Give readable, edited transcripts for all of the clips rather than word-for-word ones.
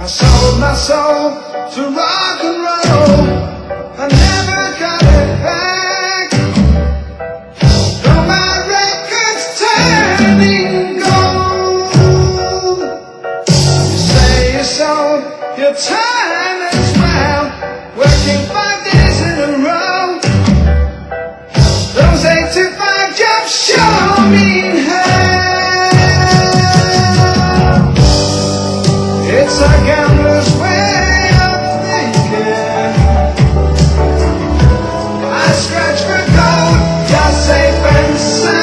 I sold my soul to rock and roll. I never got it back. Though my record's turning gold. You say you sold your time as well, working 5 days in a row. Those 8 to 5 jobs sure mean hell. It's a gambler's way of thinking. I scratch for gold, you're safe and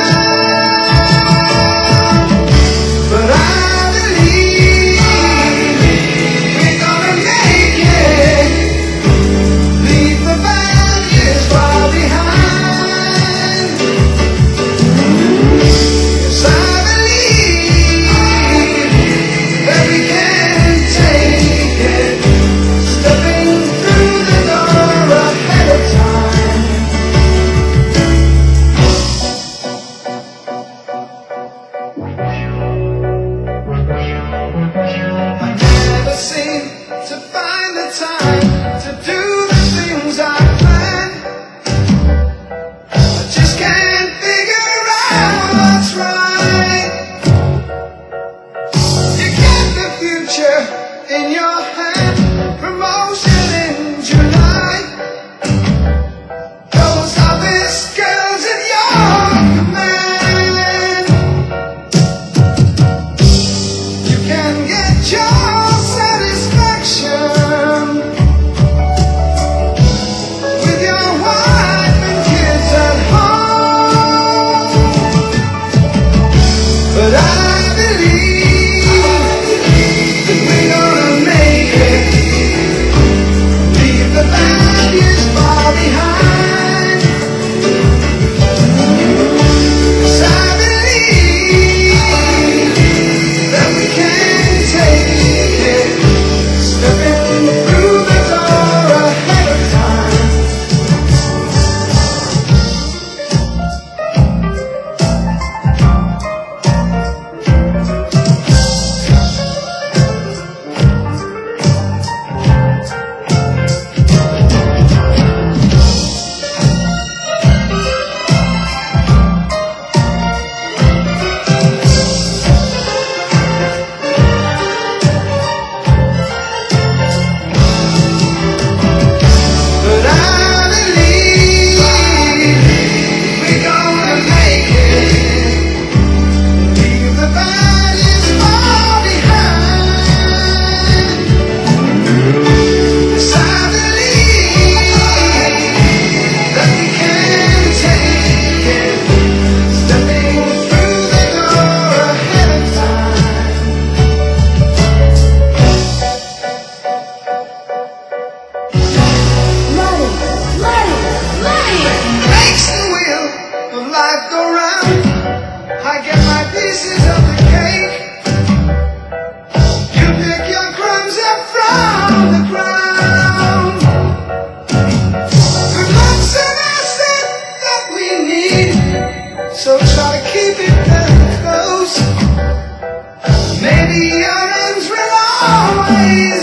sound. But I believe we're gonna make it. Leave the bad years far behind. Yes, I believe that we can take it, stepping through the door ahead of time. I never seem to find the time to do the things I planned. I just can't figure out what's right. You get the future in your hand, promotion in July. Those office girls at your command. You can get your satisfaction with your wife and kids at home. But I believe that we're gonna make it. Leave the bad years far behind. Yes, I believe that we can take it, stepping through the door ahead of time. But I believe we're gonna make it. Leave the bad years far behind. Yes, I believe that we can take it, stepping through the door ahead of time. Money! Makes the wheel of life go round. I get my pieces of the cake. You pick your crumbs up from the ground. Good luck's an asset that we need, so try to keep it very close. Maybe your ends will always